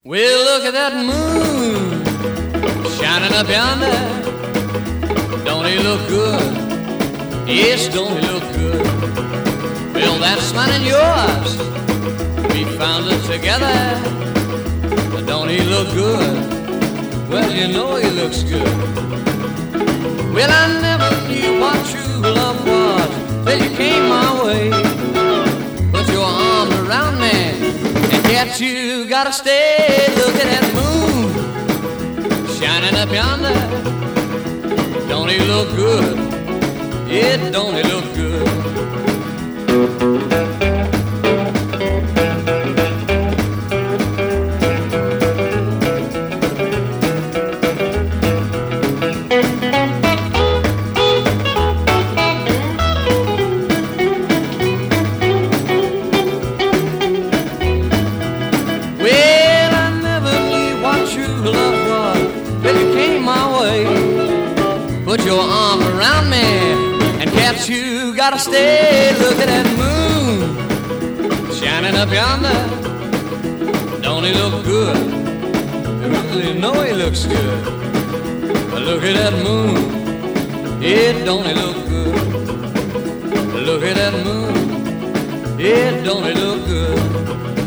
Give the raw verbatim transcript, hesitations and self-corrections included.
Well, look at that moon shining up yonder. Don't he look good? Yes, don't he look good? Well, that smile in yours, we found it together. Don't he look good? Well, you know he looks good. Well, I never knew what true love was till you came my way. Put your arms around me, yet you gotta stay. Look at that moon shining up yonder. Don't he look good? Yeah, don't he look good? Put your arm around me, and cats, you gotta stay. Look at that moon shining up yonder. Don't he look good? You know he looks good. Look at that moon, yeah, don't he look good? Look at that moon, yeah, don't he look good?